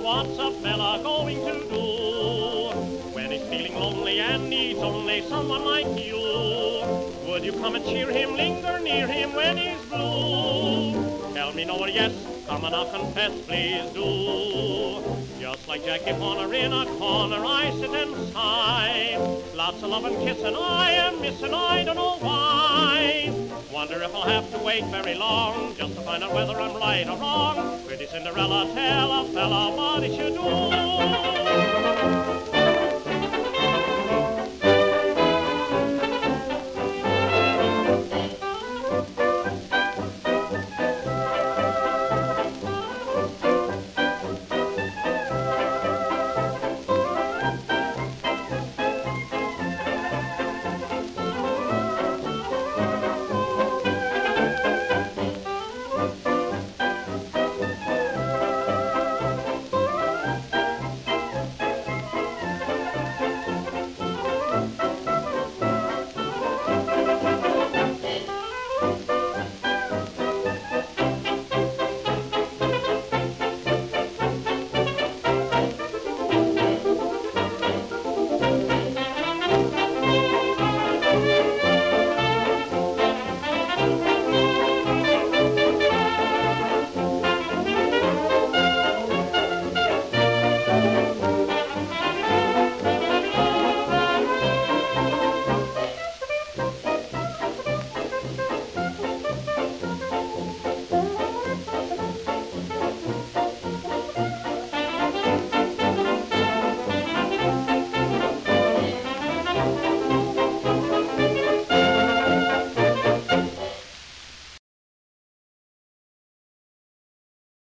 what's a fella going to do when he's feeling lonely and needs only someone like you? Would you come and cheer him, linger near him when he's blue? Tell me no or yes, come and I'll confess, please do. Just like Jackie Bonner in a corner, I sit and sigh. Lots of love and kissing I am missing, I don't know why. Wonder if I'll have to wait very long just to find out whether I'm right or wrong. Pretty Cinderella, tell a fella what he should do.